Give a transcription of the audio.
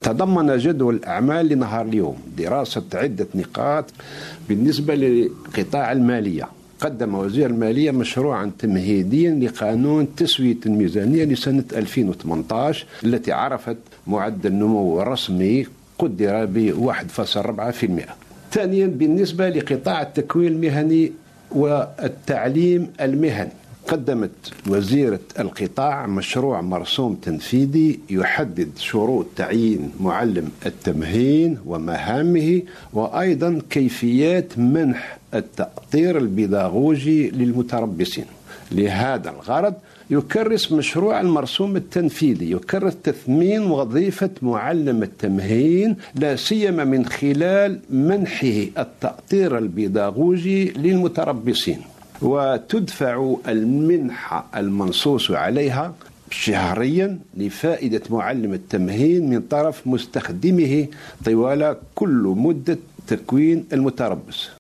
تضمن جدول الأعمال لنهار اليوم دراسة عدة نقاط. بالنسبة لقطاع المالية، قدم وزير المالية مشروعا تمهيديا لقانون تسوية الميزانية لسنة 2018 التي عرفت معدل نمو رسمي قدر ب 1.4%. ثانيا، بالنسبة لقطاع التكوين المهني والتعليم المهني، قدمت وزيرة القطاع مشروع مرسوم تنفيذي يحدد شروط تعيين معلم التمهين ومهامه، وأيضا كيفيات منح التأطير البيداغوجي للمتربصين. لهذا الغرض يكرس مشروع المرسوم التنفيذي يكرس تثمين وظيفة معلم التمهين، لا سيما من خلال منحه التأطير البيداغوجي للمتربصين، وتدفع المنحة المنصوص عليها شهريا لفائدة معلم التمهين من طرف مستخدمه طوال كل مدة تكوين المتربص.